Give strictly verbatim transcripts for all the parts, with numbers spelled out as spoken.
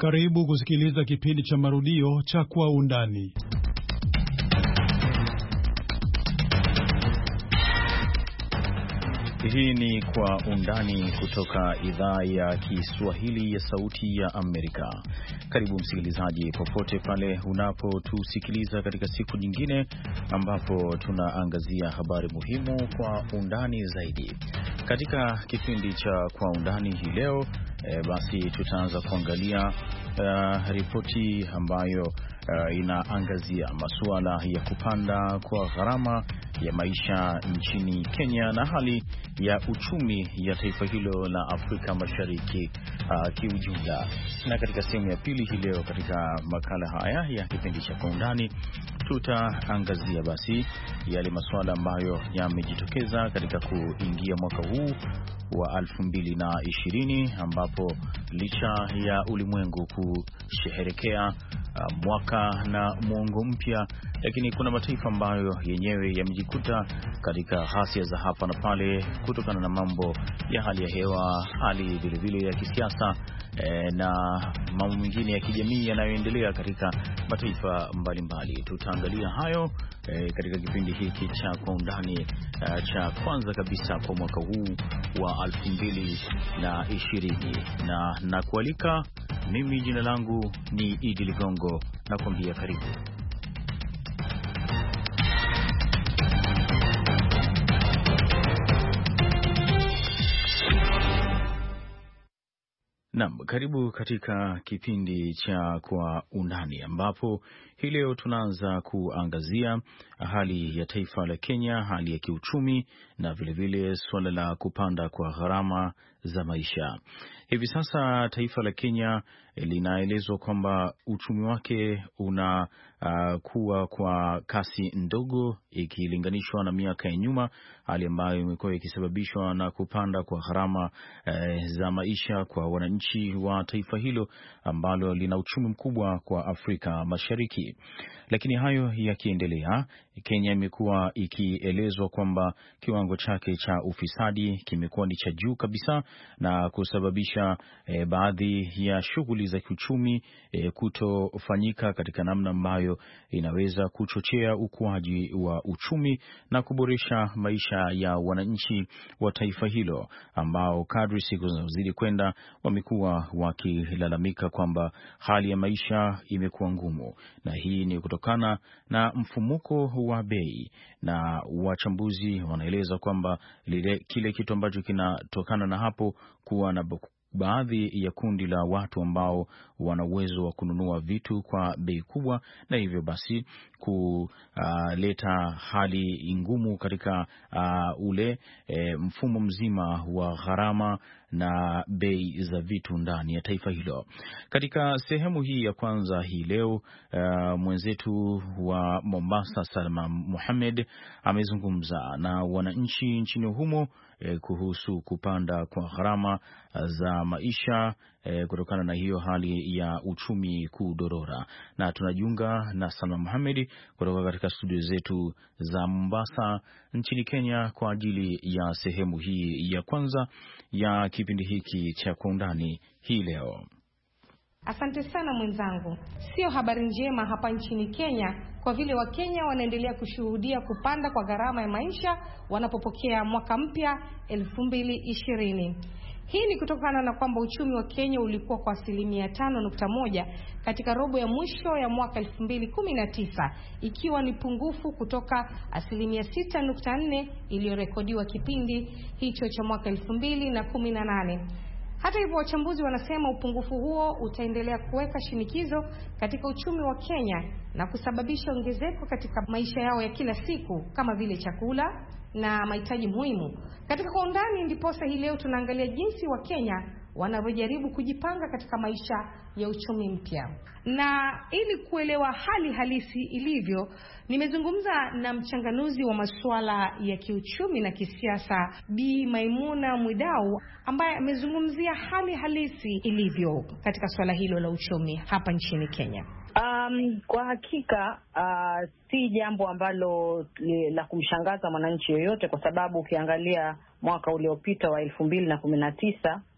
Karibu kusikiliza kipindi cha marudio cha Kwa Undani. Hii ni Kwa Undani kutoka idhaa ya Kiswahili ya Sauti ya Amerika. Karibu msikilizaji, popote pale unapotusikiliza katika siku nyingine ambapo tunaangazia habari muhimu kwa undani zaidi. Katika kipindi cha Kwa Undani hii leo e, basi tutaanza kuangalia uh, ripoti ambayo uh, inaangazia masuala ya kupanda kwa gharama ya maisha nchini Kenya na hali ya uchumi ya taifa hilo la Afrika Mashariki uh, kiujumla. Na katika sehemu ya pili hii leo katika makala haya ya kipindi cha Kwa Undani tutaangazia basi yale masuala ambayo yamejitokeza katika kuingia mwaka huu wa elfu mbili na ishirini, ambapo licha ya ulimwengu kusherehekea uh, mwaka na mwongo mpya, lakini kuna mataifa ambayo yenyewe yamejikuta katika ghasia za hapa na pale kutokana na mambo ya hali ya hewa, hali vile vile ya kisiasa e, na mambo mengine ya kijamii yanayoendelea katika mataifa mbalimbali. Tutaangalia hayo e, katika kipindi hiki cha Kwa Undani e, cha kwanza kabisa kwa mwaka huu wa elfu mbili na ishirini, na nakualika mimi, jina langu ni Idi Ligongo, na kuambia karibu. Naam, karibu katika kipindi cha Kwa Undani, ambapo hii leo tunaanza kuangazia hali ya taifa la Kenya, hali ya kiuchumi na vilevile suala la kupanda kwa gharama za maisha. Hivi sasa taifa la Kenya linaelezwa kwamba uchumi wake una uh, kuwa kwa kasi ndogo ikilinganishwa na miaka ya nyuma, hali ambayo imekuwa ikisababishwa na kupanda kwa gharama uh, za maisha kwa wananchi wa taifa hilo ambalo lina uchumi mkubwa kwa Afrika Mashariki. Lakini hayo yakiendelea, Kenya imekuwa ikielezwa kwamba kiwango chake cha ufisadi kimekuwa ni cha juu kabisa na kusababisha e, baadhi ya shughuli za kiuchumi e, kutofanyika katika namna ambayo inaweza kuchochea ukuaji wa uchumi na kuboresha maisha ya wananchi wa taifa hilo, ambao kadri siku zinazozidi kwenda wamekuwa wakilalamika kwamba hali ya maisha imekuwa ngumu, na hii ni kutokana na mfumuko wa bei, na wachambuzi wanaeleza kwamba lile kile kitu ambacho kinatokana na hapo kuwa na baadhi ya kundi la watu ambao wana uwezo wa kununua vitu kwa bei kubwa, na hivyo basi kuleta uh, hali ngumu katika uh, ule e, mfumo mzima wa gharama na bei za vitu ndani ya taifa hilo. Katika sehemu hii ya kwanza hii leo uh, mwenzetu wa Mombasa Salma Mohamed amezungumza na wananchi nchini humo eh, kuhusu kupanda kwa gharama za maisha eh, kutokana na hiyo hali ya uchumi kudorora. Na tunajiunga na Salma Mohamed kutoka katika studio zetu za Mombasa nchini Kenya kwa ajili ya sehemu hii ya kwanza ya kipindi hiki cha Kwa Undani hii leo. Asante sana mwenzangu. Sio habari njema hapa nchini Kenya, kwa vile Wakenya wanaendelea kushuhudia kupanda kwa gharama ya maisha wanapopokea mwaka mpya elfu mbili ishirini. Hii ni kutokana na kwamba uchumi wa Kenya ulikuwa kwa asilimia tano nukta moja katika robo ya mwisho ya mwaka elfu mbili kumi na tisa, ikiwa ni pungufu kutoka asilimia sita nukta nne iliyorekodiwa kipindi hicho cha mwaka elfu mbili na kumi na nane. Hata hivyo, wachambuzi wanasema upungufu huo utaendelea kuweka shinikizo katika uchumi wa Kenya na kusababisha ongezeko katika maisha yao ya kila siku kama vile chakula na mahitaji muhimu. Katika Kwa Undani ndiposa hii leo tunaangalia jinsi wa Kenya wanavyojaribu kujipanga katika maisha ya uchumi mpya. Na ili kuelewa hali halisi ilivyo, nimezungumza na mchanganuzi wa masuala ya kiuchumi na kisiasa Bi Maimuna Mwidau, ambaye amezungumzia hali halisi ilivyo katika swala hilo la uchumi hapa nchini Kenya. Um, kwa hakika uh, si jambo ambalo la kumshangaza mwananchi yoyote, kwa sababu ukiangalia mwaka uliopita wa elfu mbili na kumi na tisa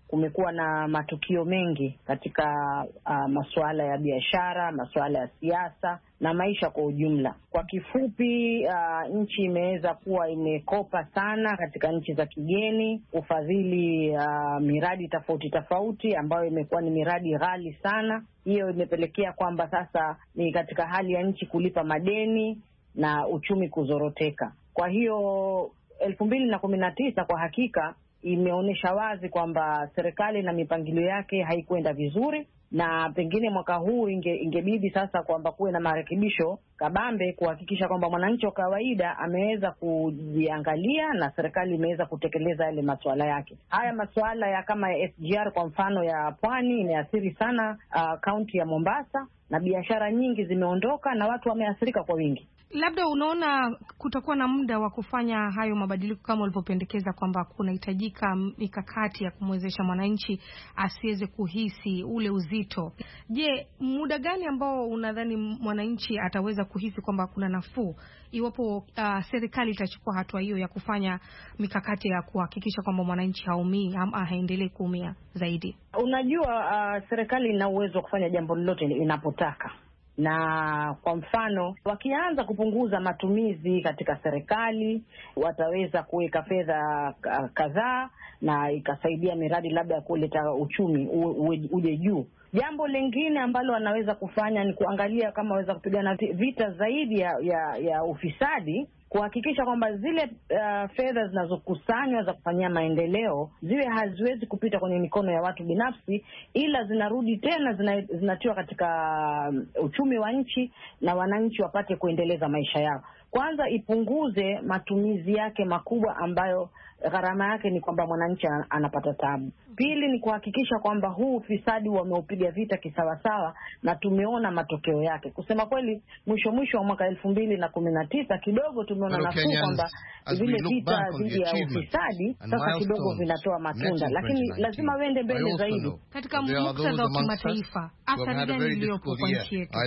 kumekuwa na matukio mengi katika uh, masuala ya biashara, masuala ya siasa na maisha kwa ujumla. Kwa kifupi, uh, nchi imeweza kuwa imekopa sana katika nchi za kigeni kufadhili uh, miradi tofauti tofauti ambayo imekuwa ni miradi ghali sana. Hiyo imepelekea kwamba sasa ni katika hali ya nchi kulipa madeni na uchumi kuzoroteka. Kwa hiyo elfu mbili na kumi na tisa kwa hakika imeonyesha wazi kwamba serikali na mipangilio yake haikwenda vizuri, na pengine mwaka huu inge, ingebidi sasa kwamba kuwe na marekebisho kabambe kuhakikisha kwamba mwananchi wa kawaida ameweza kujiangalia na serikali imeweza kutekeleza yale masuala yake. Haya masuala ya kama S G R kwa mfano ya Pwani imeathiri sana kaunti uh, ya Mombasa, na biashara nyingi zimeondoka na watu wameathirika kwa wingi. Labda unaona kutakuwa na muda wa kufanya hayo mabadiliko kama ulivyopendekeza kwamba kunahitajika mikakati ya kumwezesha mwananchi asiweze kuhisi ule uzito. Je, muda gani ambao unadhani mwananchi ataweza kuhisi kwamba kuna nafuu iwapo uh, serikali itachukua hatua hiyo ya kufanya mikakati ya kuhakikisha kwamba mwananchi haumii ama haendelee kuumia zaidi? Unajua, uh, serikali ina uwezo wa kufanya jambo lolote inapotaka. Na kwa mfano wakianza kupunguza matumizi katika serikali, wataweza kuweka fedha kadhaa na ikasaidia miradi labda ya kuleta uchumi uje juu. Jambo lingine ambalo wanaweza kufanya ni kuangalia kama waweza kupigana vita zaidi ya, ya, ya ufisadi, kuhakikisha kwamba zile uh, fedha zinazokusanywa za kufanyia maendeleo ziwe haziwezi kupita kwenye mikono ya watu binafsi, ila zinarudi tena zina, zinatiwa katika uchumi wa nchi na wananchi wapate kuendeleza maisha yao. Kwanza ipunguze matumizi yake makubwa ambayo gharama yake ni kwamba mwananchi anapata tabu. Pili ni kuhakikisha kwamba huu ufisadi wameupiga vita kisawasawa na tumeona matokeo yake. Kusema kweli, mwisho mwisho wa mwaka elfu mbili na kumi na tisa kidogo tumeona nafuu kwamba vile vita dhidi ya ufisadi sasa kidogo vinatoa matunda, lakini lazima wende mbele zaidi. Katika muktadha wa kimataifa, athari gani iliyopo kwa nchi yetu?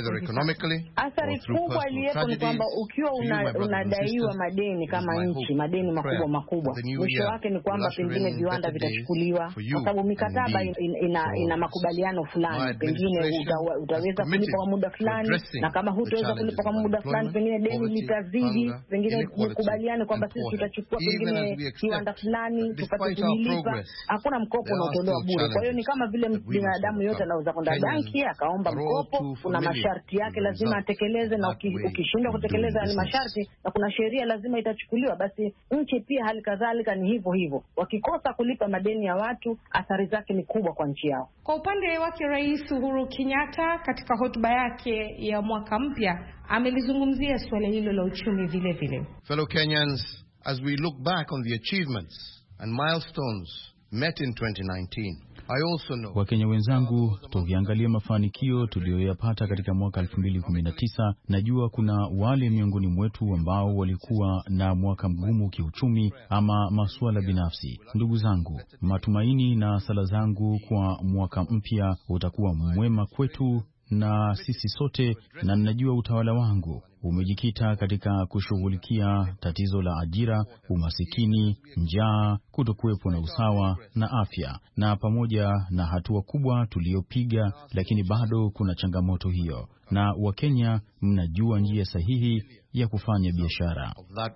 Athari kubwa iliyopo ni kwamba ukiwa una, unadaiwa madeni kama nchi, madeni makubwa makubwa, mwisho wake ni kwamba pengine viwanda vitachukuliwa, kwa sababu mikataba ina, ina, ina makubaliano fulani, pengine uta, utaweza kulipa kwa muda fulani, na kama hutaweza kulipa kwa muda fulani pengine deni litazidi, pengine mkubaliane kwamba sisi tutachukua pengine kiwanda fulani tupate kulipa. Hakuna mkopo unaotolewa bure. Kwa hiyo ni kama vile binadamu yote anaweza kwenda banki akaomba mkopo, kuna masharti yake lazima atekeleze, na ukishindwa kutekeleza yale masharti na kuna sheria lazima itachukuliwa. Basi nchi pia hali kadhalika ni hivyo hivyo, wakikosa kulipa madeni ya watu, athari zake ni kubwa kwa nchi yao. Kwa upande wake, Rais Uhuru Kenyatta katika hotuba yake ya mwaka mpya amelizungumzia suala hilo la uchumi vile vile. Fellow Kenyans, as we look back on the achievements and milestones met in twenty nineteen, I also know. Wakenya wenzangu, tukiangalia mafanikio tuliyoyapata katika mwaka elfu mbili kumi na tisa, najua kuna wale miongoni mwetu ambao walikuwa na mwaka mgumu kiuchumi ama masuala binafsi. Ndugu zangu, matumaini na sala zangu kwa mwaka mpya utakuwa mwema kwetu na sisi sote, na ninajua utawala wangu umejikita katika kushughulikia tatizo la ajira, umasikini, njaa, kutokuwepo na usawa na afya, na pamoja na hatua kubwa tuliyopiga, lakini bado kuna changamoto hiyo, na Wakenya mnajua njia sahihi ya kufanya biashara.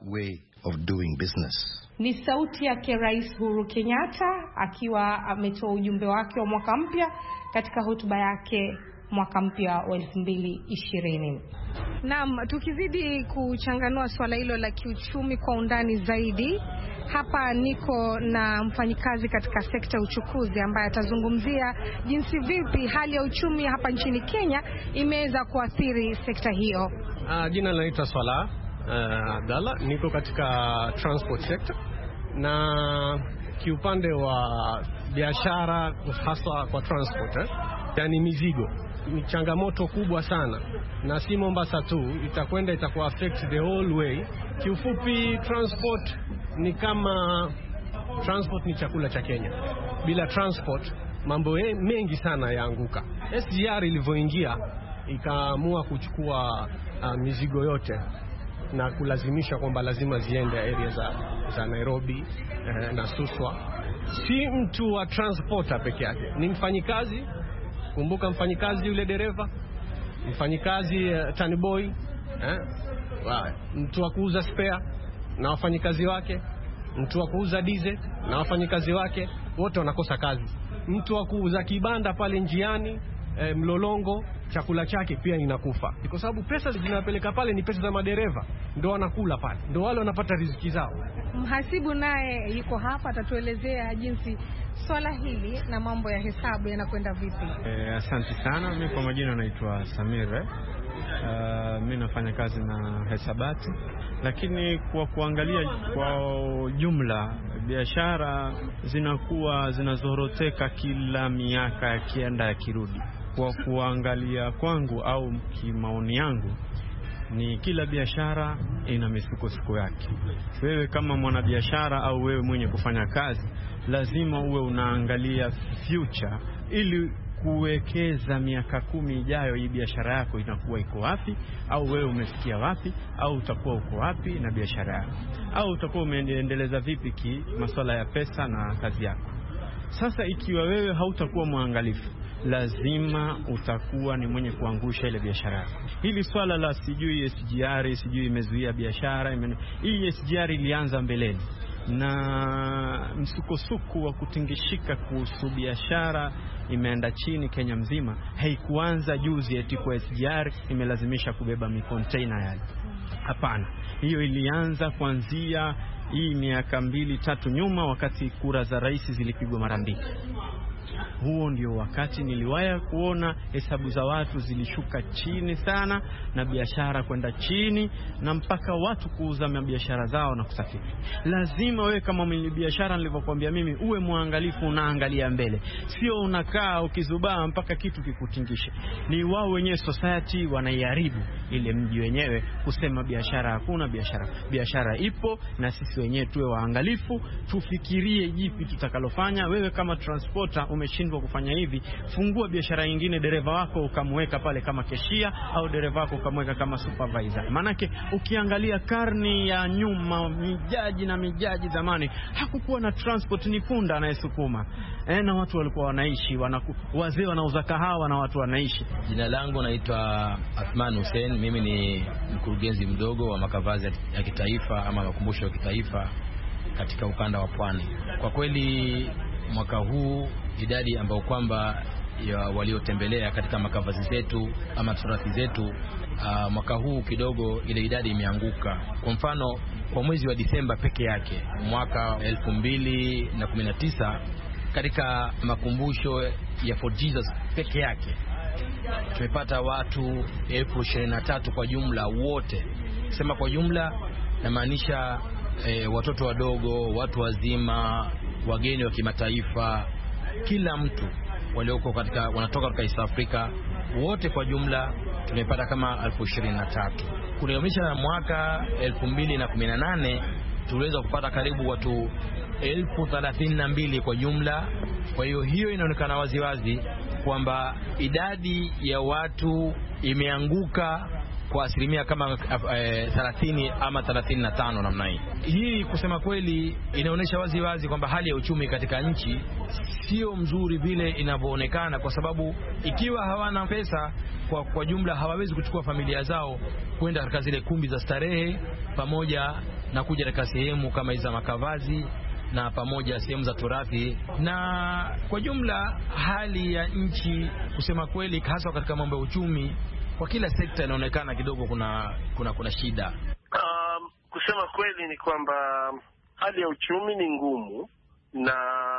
Ni sauti yake Rais Uhuru Kenyatta akiwa ametoa ujumbe wake wa mwaka mpya katika hotuba yake mwaka mpya wa elfu mbili ishirini. Naam, tukizidi kuchanganua swala hilo la kiuchumi kwa undani zaidi, hapa niko na mfanyikazi katika sekta ya uchukuzi ambaye atazungumzia jinsi vipi hali ya uchumi hapa nchini Kenya imeweza kuathiri sekta hiyo. Uh, jina linaitwa Swala uh, Abdalla, niko katika transport sector, na kiupande wa biashara hasa kwa transport eh, yani mizigo ni changamoto kubwa sana, na si Mombasa tu, itakwenda itakuwa affect the whole way. Kiufupi, transport ni kama transport ni chakula cha Kenya. Bila transport mambo mengi sana yaanguka. S G R ilivyoingia ikaamua kuchukua uh, mizigo yote na kulazimisha kwamba lazima ziende area za, za Nairobi eh, na Suswa. si mtu wa transporter peke yake, ni mfanyikazi. Kumbuka mfanyikazi yule dereva, mfanyikazi uh, tanboy, eh? Mtu wa kuuza spare na wafanyikazi wake, mtu wa kuuza diesel na wafanyikazi wake, wote wanakosa kazi. Mtu wa kuuza kibanda pale njiani, e, mlolongo, chakula chake pia inakufa, kwa sababu pesa zinapeleka pale ni pesa za madereva, ndio wanakula pale, ndio wale wanapata riziki zao. Mhasibu naye yuko hapa, atatuelezea jinsi swala hili na mambo ya hesabu yanakwenda vipi. Eh, asante sana. Mimi kwa majina naitwa Samir. Uh, mimi nafanya kazi na hesabati, lakini kwa kuangalia kwa jumla biashara zinakuwa zinazoroteka kila miaka yakienda yakirudi. Kwa kuangalia kwangu au kimaoni yangu ni kila biashara ina misukosuko yake. Wewe kama mwanabiashara au wewe mwenye kufanya kazi lazima uwe unaangalia future ili kuwekeza miaka kumi ijayo hii biashara yako inakuwa iko wapi, au wewe umefikia wapi, au utakuwa uko wapi na biashara yako, au utakuwa umeendeleza vipi ki masuala ya pesa na kazi yako. Sasa ikiwa wewe hautakuwa mwangalifu, lazima utakuwa ni mwenye kuangusha ile biashara yako. Hili swala la sijui S G R sijui imezuia biashara, ime... hii S G R ilianza mbeleni, na msukosuko wa kutingishika kuhusu biashara imeenda chini Kenya mzima. Haikuanza juzi eti kwa S G R imelazimisha kubeba mikonteina yale. Hapana, hiyo ilianza kuanzia hii miaka mbili tatu nyuma, wakati kura za rais zilipigwa mara mbili. Huo ndio wakati niliwaya kuona hesabu za watu zilishuka chini sana na biashara kwenda chini, na mpaka watu kuuza biashara zao na kusafiri. Lazima wewe kama mwenye biashara, nilivyokuambia mimi, uwe muangalifu, unaangalia mbele, sio unakaa ukizubaa mpaka kitu kikutingishe. Ni wao wenyewe society wanaiharibu ile mji wenyewe kusema biashara hakuna, biashara biashara ipo, na sisi wenyewe tuwe waangalifu, tufikirie jipi tutakalofanya. Wewe kama transporter umeshindwa kufanya hivi, fungua biashara nyingine, dereva wako ukamweka pale kama keshia, au dereva wako ukamweka kama supervisor. Manake ukiangalia karni ya nyuma, mijaji na mijaji zamani hakukuwa na transport, ni punda anayesukuma, eh, na watu walikuwa wanaishi, wanaku, wazee wanauza kahawa na watu wanaishi. Jina langu naitwa Athman Hussein. Mimi ni mkurugenzi mdogo wa makavazi ya kitaifa ama makumbusho ya kitaifa katika ukanda wa Pwani. Kwa kweli mwaka huu idadi ambayo kwamba waliotembelea katika makavazi zetu ama turathi zetu, uh, mwaka huu kidogo ile idadi imeanguka. Kwa mfano, kwa mwezi wa Disemba peke yake mwaka elfu mbili na kumi na tisa katika makumbusho ya Fort Jesus peke yake tumepata watu elfu ishirini na tatu kwa jumla wote. Sema kwa jumla namaanisha e, watoto wadogo, watu wazima, wageni wa kimataifa, kila mtu walioko katika wanatoka katika East Africa, wote kwa jumla tumepata kama elfu ishirini na tatu. Kuliamisha na mwaka elfu mbili na kumi na nane tuliweza kupata karibu watu elfu thelathini na mbili kwa jumla. Kwa hiyo hiyo inaonekana waziwazi kwamba idadi ya watu imeanguka kwa asilimia kama eh, thelathini ama thelathini na tano namna hii. Hii kusema kweli inaonyesha wazi wazi kwamba hali ya uchumi katika nchi sio mzuri vile inavyoonekana, kwa sababu ikiwa hawana pesa kwa, kwa jumla hawawezi kuchukua familia zao kwenda katika zile kumbi za starehe pamoja na kuja katika sehemu kama hizo makavazi na pamoja sehemu za turathi. Na kwa jumla hali ya nchi kusema kweli, hasa katika mambo ya uchumi, kwa kila sekta inaonekana kidogo kuna kuna kuna shida. Um, kusema kweli ni kwamba hali ya uchumi ni ngumu na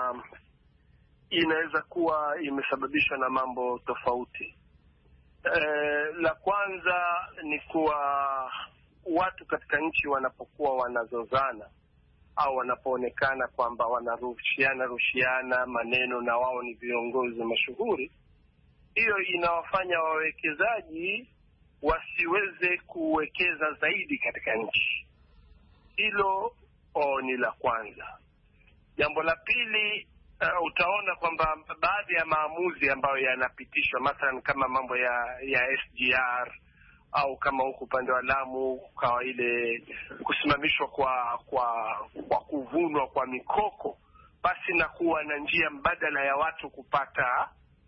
inaweza kuwa imesababishwa na mambo tofauti. E, la kwanza ni kuwa watu katika nchi wanapokuwa wanazozana au wanapoonekana kwamba wanarushiana rushiana maneno na wao ni viongozi mashuhuri, hiyo inawafanya wawekezaji wasiweze kuwekeza zaidi katika nchi. Hilo oh, ni la kwanza. Jambo la pili, uh, utaona kwamba baadhi ya maamuzi ambayo yanapitishwa, mathalan kama mambo ya ya S G R au kama huko upande wa Lamu kwa ile kusimamishwa kwa kwa kwa kuvunwa kwa mikoko basi na kuwa na njia mbadala ya watu kupata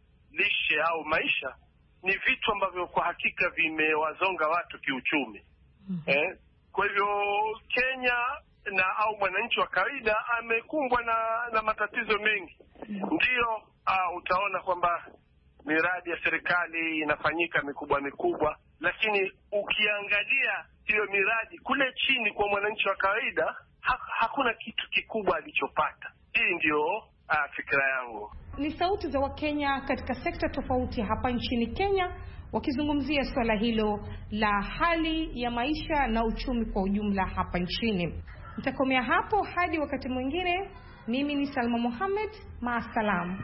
lishe au maisha, ni vitu ambavyo kwa hakika vimewazonga watu kiuchumi. Mm-hmm. Eh, kwa hivyo Kenya na au mwananchi wa kawaida amekumbwa na na matatizo mengi. Mm-hmm. Ndio uh, utaona kwamba miradi ya serikali inafanyika mikubwa mikubwa, lakini ukiangalia hiyo miradi kule chini kwa mwananchi wa kawaida ha, hakuna kitu kikubwa alichopata. Hii ndio uh, fikra yangu. Ni sauti za Wakenya katika sekta tofauti hapa nchini Kenya wakizungumzia swala hilo la hali ya maisha na uchumi kwa ujumla hapa nchini. Nitakomea hapo hadi wakati mwingine. Mimi ni Salma Mohamed, maasalam.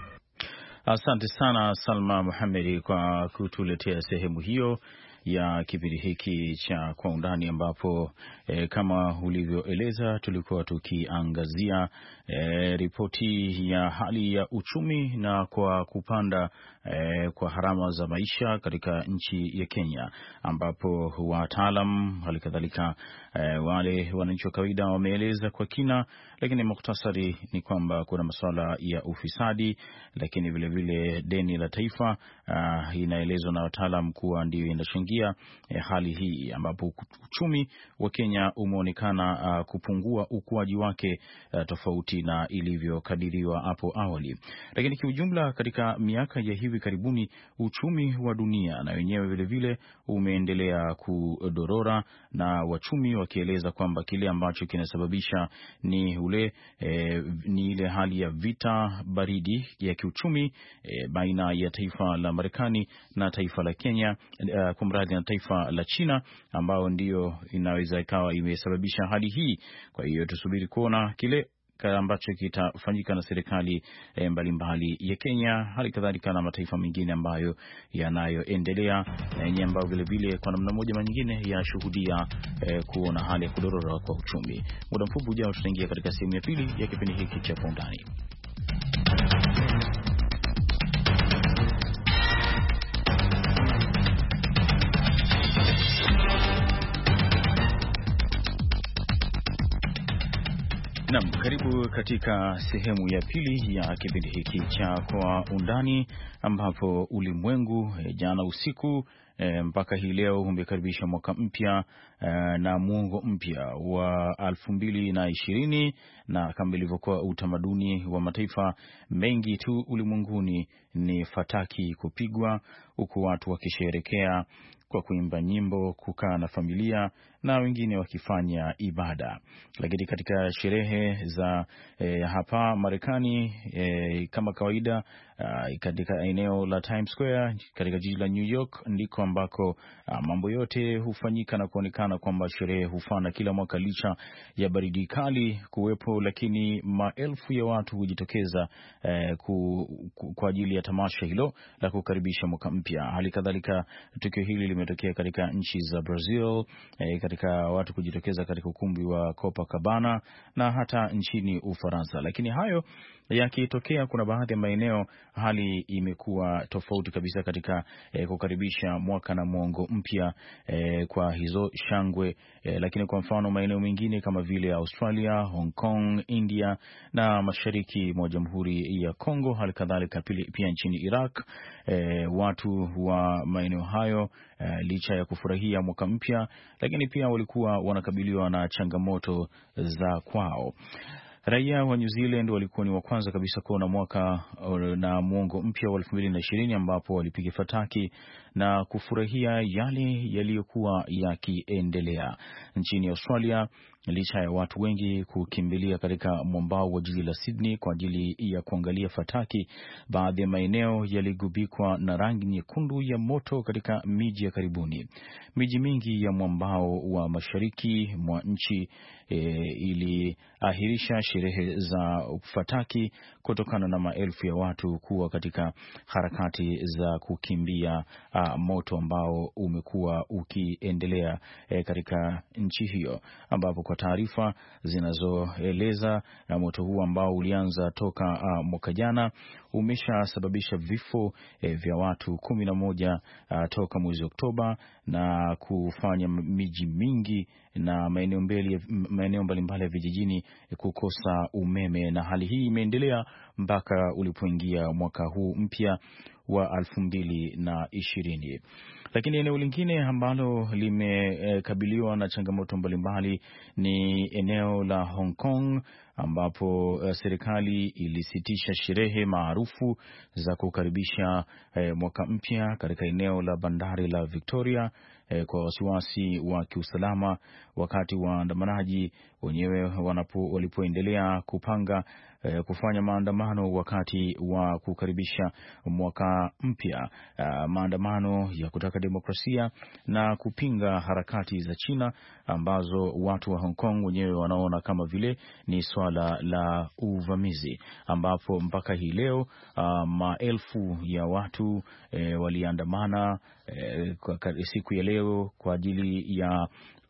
Asante sana Salma Mohamed kwa kutuletea sehemu hiyo ya kipindi hiki cha Kwa Undani, ambapo e, kama ulivyoeleza tulikuwa tukiangazia e, ripoti ya hali ya uchumi na kwa kupanda e, kwa harama za maisha katika nchi ya Kenya, ambapo wataalam halikadhalika e, wale wananchi wa kawaida wameeleza kwa kina, lakini mukhtasari ni kwamba kuna masuala ya ufisadi, lakini vile vile deni la taifa uh, inaelezwa na wataalam kuwa ndio inachangia eh, hali hii, ambapo uchumi wa Kenya umeonekana uh, kupungua ukuaji wake uh, tofauti na ilivyokadiriwa hapo awali. Lakini kiujumla katika miaka ya hivi karibuni uchumi wa dunia na wenyewe vile vile umeendelea kudorora, na wachumi wakieleza kwamba kile ambacho kinasababisha ni ule eh, ni ile hali ya vita baridi ya kiuchumi eh, baina ya taifa la Marekani na taifa la Kenya, uh, kumradhi na taifa la China, ambao ndio inaweza ikawa imesababisha hali hii. Kwa hiyo tusubiri kuona kile ambacho kitafanyika na serikali e, mbalimbali ya Kenya, hali kadhalika na mataifa mengine ambayo yanayoendelea yenye ambayo vile vile kwa namna moja ama nyingine yanashuhudia e, kuona hali ya kudorora kwa uchumi. Muda mfupi ujao tutaingia katika sehemu ya pili ya kipindi hiki cha Kwa Undani. Naam, karibu katika sehemu ya pili ya kipindi hiki cha Kwa Undani, ambapo ulimwengu e, jana usiku e, mpaka hii leo umekaribisha mwaka mpya e, na muongo mpya wa elfu mbili na ishirini, na kama ilivyokuwa utamaduni wa mataifa mengi tu ulimwenguni ni fataki kupigwa, huku watu wakisherehekea kwa kuimba nyimbo, kukaa na familia na wengine wakifanya ibada. Lakini katika sherehe za eh, hapa Marekani eh, kama kawaida uh, katika eneo la Times Square katika jiji la New York ndiko ambako uh, mambo yote hufanyika na kuonekana kwamba sherehe hufana kila mwaka licha ya baridi kali kuwepo, lakini maelfu ya watu hujitokeza eh, ku, ku, kwa ajili ya tamasha hilo la kukaribisha mwaka mpya. Hali kadhalika tukio hili limetokea katika nchi za Brazil, eh, katika watu kujitokeza katika ukumbi wa Copacabana na hata nchini Ufaransa. Lakini hayo yakitokea, kuna baadhi ya maeneo hali imekuwa tofauti kabisa katika eh, kukaribisha mwaka na mwongo mpya eh, kwa hizo shangwe eh, lakini kwa mfano maeneo mengine kama vile Australia, Hong Kong, India na mashariki mwa Jamhuri ya Kongo, hali kadhalika pia nchini Iraq, eh, watu wa maeneo hayo eh, licha ya kufurahia mwaka mpya, lakini pia walikuwa wanakabiliwa na changamoto za kwao. Raia wa New Zealand walikuwa ni wa kwanza kabisa kuona mwaka na muongo mpya wa elfu mbili na ishirini, ambapo walipiga fataki na kufurahia yale yaliyokuwa yakiendelea. Nchini Australia, licha ya watu wengi kukimbilia katika mwambao wa jiji la Sydney kwa ajili ya kuangalia fataki, baadhi ya maeneo yaligubikwa na rangi nyekundu ya moto katika miji ya karibuni. Miji mingi ya mwambao wa mashariki mwa nchi e, iliahirisha sherehe za fataki kutokana na maelfu ya watu kuwa katika harakati za kukimbia a, moto ambao umekuwa ukiendelea e, katika nchi hiyo, ambapo kwa taarifa zinazoeleza moto huu ambao ulianza toka uh, mwaka jana umeshasababisha vifo eh, vya watu kumi na moja uh, toka mwezi Oktoba na kufanya miji mingi na maeneo mbali maeneo mbalimbali ya vijijini kukosa umeme, na hali hii imeendelea mpaka ulipoingia mwaka huu mpya wa elfu mbili na ishirini. Lakini eneo lingine ambalo limekabiliwa na changamoto mbalimbali ni eneo la Hong Kong, ambapo uh, serikali ilisitisha sherehe maarufu za kukaribisha uh, mwaka mpya katika eneo la bandari la Victoria uh, kwa wasiwasi wa kiusalama, wakati waandamanaji wenyewe wanapo walipoendelea kupanga uh, kufanya maandamano wakati wa kukaribisha mwaka mpya, uh, maandamano ya kutaka demokrasia na kupinga harakati za China ambazo watu wa Hong Kong wenyewe wanaona kama vile ni swala la uvamizi, ambapo mpaka hii leo uh, maelfu ya watu eh, waliandamana eh, kwa siku ya leo kwa ajili ya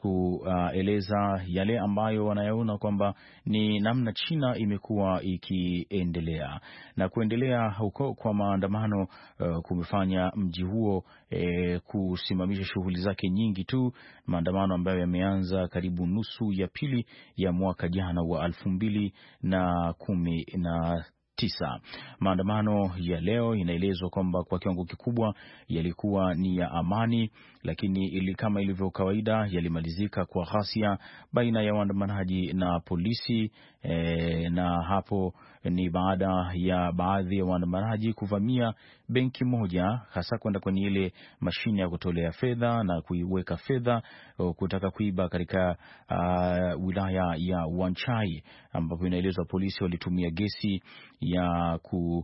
kueleza uh, yale ambayo wanayaona kwamba ni namna China imekuwa ikiendelea na kuendelea huko kwa maandamano. Uh, kumefanya mji huo eh, kusimamisha shughuli zake nyingi tu, maandamano ambayo yameanza karibu nusu ya pili ya mwaka jana wa elfu mbili na kumi na tisa. Maandamano ya leo inaelezwa kwamba kwa kiwango kikubwa yalikuwa ni ya amani, lakini ili kama ilivyo kawaida yalimalizika kwa ghasia baina ya waandamanaji na polisi e, na hapo ni baada ya baadhi ya waandamanaji kuvamia benki moja, hasa kwenda kwenye ile mashine ya kutolea fedha na kuiweka fedha, kutaka kuiba katika uh, wilaya ya Wan Chai, ambapo inaelezwa polisi walitumia gesi ya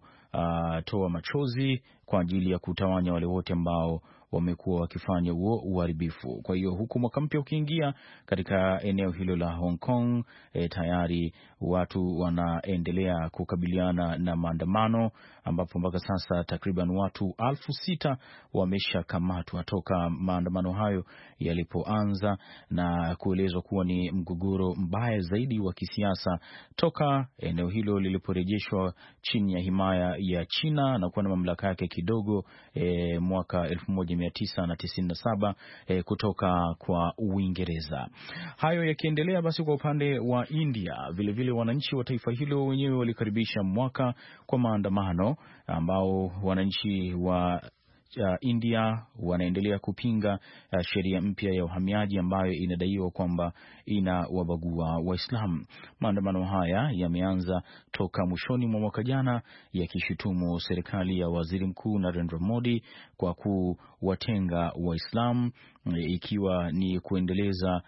kutoa machozi kwa ajili ya kutawanya wale wote ambao wamekuwa wakifanya huo uharibifu. Kwa hiyo huku mwaka mpya ukiingia katika eneo hilo la Hong Kong, e, tayari watu wanaendelea kukabiliana na maandamano, ambapo mpaka sasa takriban watu alfu sita wameshakamatwa toka maandamano hayo yalipoanza, na kuelezwa kuwa ni mgogoro mbaya zaidi wa kisiasa toka eneo hilo liliporejeshwa chini ya himaya ya China na kuwa na mamlaka yake kidogo e, mwaka elfu moja mia tisa tisini na saba e, kutoka kwa Uingereza. Hayo yakiendelea, basi kwa upande wa India vile vile wananchi wa taifa hilo wenyewe walikaribisha mwaka kwa maandamano, ambao wananchi wa Uh, India wanaendelea kupinga uh, sheria mpya ya uhamiaji ambayo inadaiwa kwamba ina wabagua Waislamu. Maandamano haya yameanza toka mwishoni mwa mwaka jana, yakishutumu serikali ya Waziri Mkuu Narendra Modi kwa kuwatenga Waislamu, ikiwa ni kuendeleza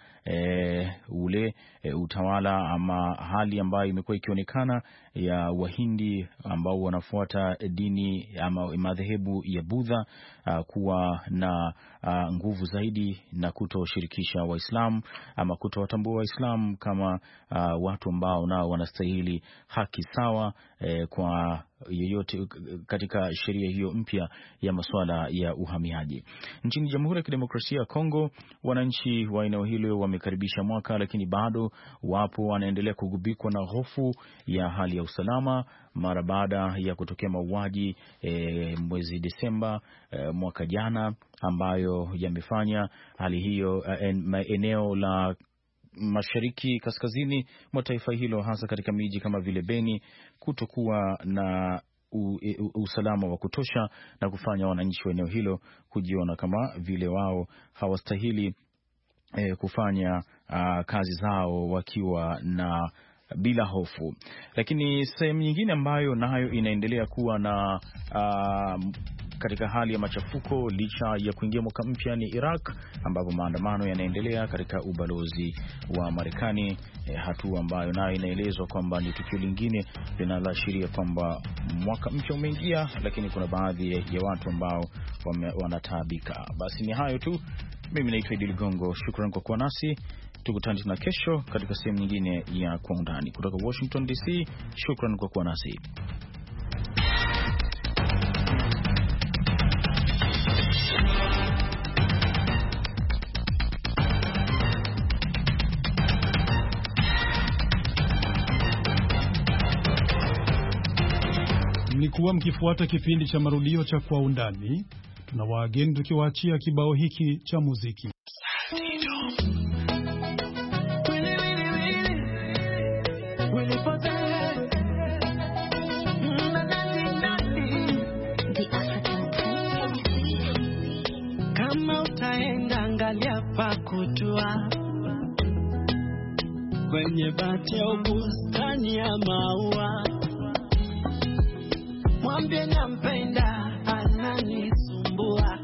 e, ule e, utawala ama hali ambayo imekuwa ikionekana ya Wahindi ambao wanafuata dini ama madhehebu ya Buddha uh, kuwa na uh, nguvu zaidi na kutoshirikisha Waislamu ama kutowatambua Waislamu kama uh, watu ambao nao wanastahili haki sawa eh, kwa yeyote katika sheria hiyo mpya ya masuala ya uhamiaji. Nchini Jamhuri ya Kidemokrasia ya Kongo, wananchi wa eneo hilo wamekaribisha mwaka, lakini bado wapo wanaendelea kugubikwa na hofu ya hali ya usalama mara baada ya kutokea mauaji e, mwezi Desemba e, mwaka jana, ambayo yamefanya hali hiyo e, eneo la mashariki kaskazini mwa taifa hilo, hasa katika miji kama vile Beni, kutokuwa na u, u, usalama wa kutosha na kufanya wananchi wa eneo hilo kujiona kama vile wao hawastahili eh, kufanya uh, kazi zao wakiwa na bila hofu. Lakini sehemu nyingine ambayo nayo inaendelea kuwa na uh, katika hali ya machafuko licha ya kuingia mwaka mpya ni Iraq, ambapo maandamano yanaendelea katika ubalozi wa Marekani, eh, hatua ambayo nayo inaelezwa kwamba ni tukio lingine linaloashiria kwamba mwaka mpya umeingia, lakini kuna baadhi ya watu ambao wanataabika. Basi ni hayo tu. Mimi naitwa Idi Ligongo, shukrani kwa kuwa nasi. Tukutane tena kesho katika sehemu nyingine ya Kwa Undani kutoka Washington D C. Shukrani kwa kuwa nasi. Mlikuwa mkifuata kipindi cha marudio cha Kwa Undani. Tunawaageni tukiwaachia kibao hiki cha muziki. Kama utaenda angalia pa kutua kwenye bati ya bustani ya maua, mwambie nampenda ananisumbua,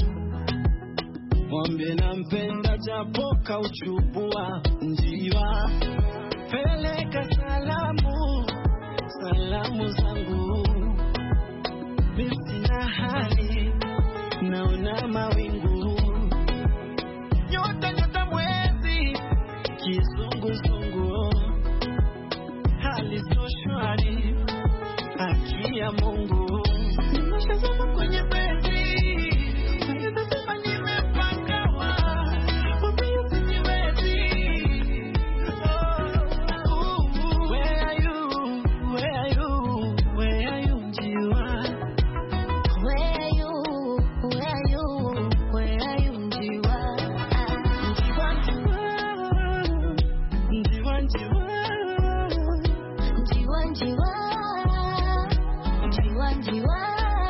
mwambie nampenda japo kauchubua njiwa, peleka salamu salamu zangu, sina hali naona mawingu, nyota nyota mwezi kizunguzungu, hali so shwari, haki ya Mungu. Nimeshazama kwenye bezi, nimesema nimepangawa, mwambie usiniwezi. Oh, uh, where are you, where are you, where are you njiwa? Where are you, where are you, where are you njiwa? Njiwa njiwa, njiwa njiwa, njiwa njiwa, njiwa njiwa.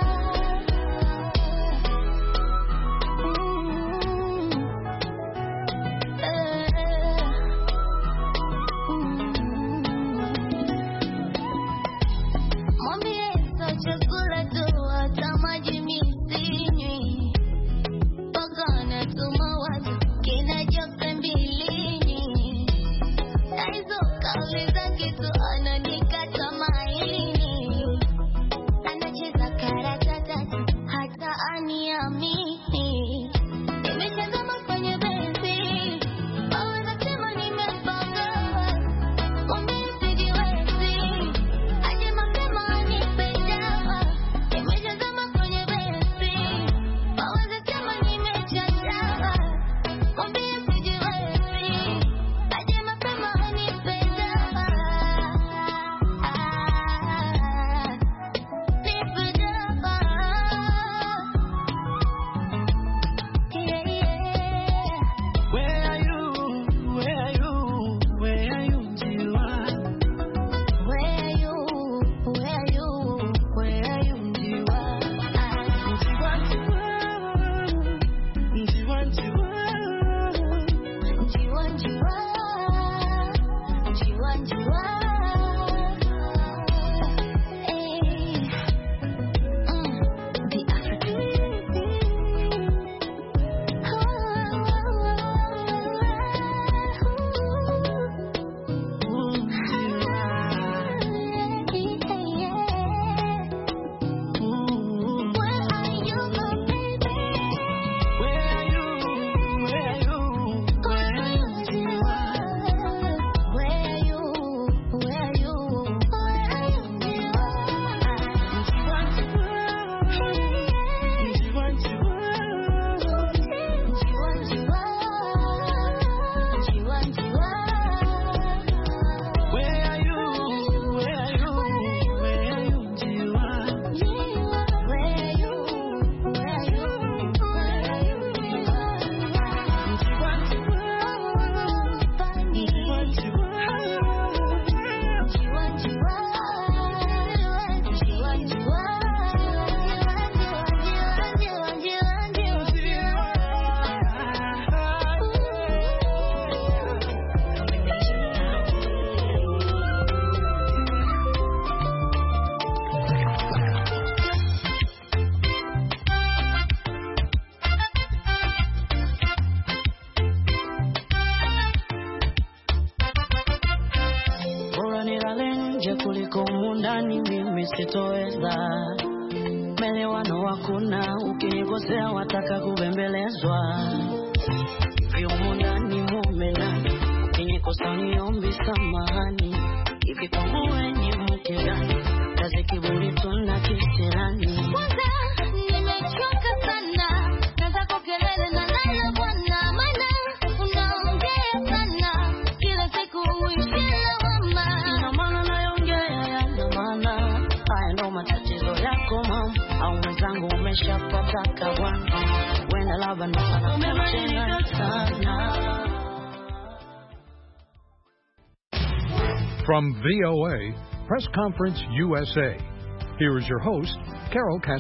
Sitoweza melewano hakuna, ukinikosea wataka kubembelezwa, vyomundani mumena, ukinikosa niombi samahani, hivi kwangu wenye mke gani, kazi kiburi tuna kisirani. Kwanza nimechoka sana, naza kukelele na nana bwana, mana unaongea sana, kila siku uishila wama, na mana nayongea yana mana, haya ndo matatizo au mwenzangu umeshapata kawana, wenda labda nafana kuchenga sana. From V O A, Press Conference U S A, here is your host, Carol Castro.